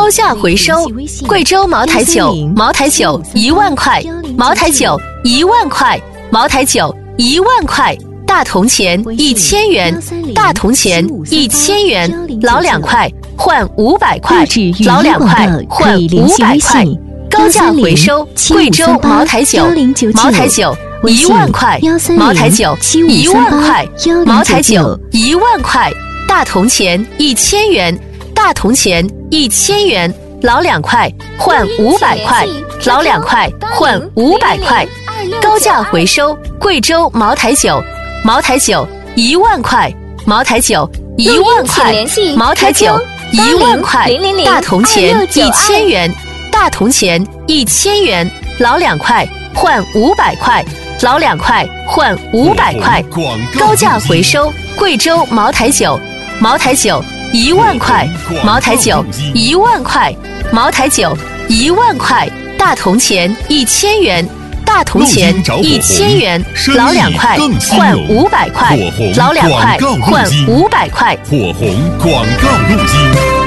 高价回收，贵州茅台酒，茅台酒1万块，茅台酒1万块，茅台酒1万块，大铜钱1000元，大铜钱1000元，老2块换500块，老2块换500块。高价回收，贵州茅台酒，茅台酒1万块，茅台酒1万块，茅台酒1万块，大铜钱1000元，大铜钱1000元，老2块换500块，老2块换500块。高价回收，贵州茅台酒，茅台酒1万块，茅台酒1万块，茅台酒1万块，大铜钱1000元，大铜钱1000元，老2块换500块，老2块换500块。高价回收，贵州茅台酒，茅台酒1万块，茅台酒1万块，茅台酒1万块，大铜钱1000元，大铜钱1000元，老2块换500块，老2块换500块。 火红广告路径。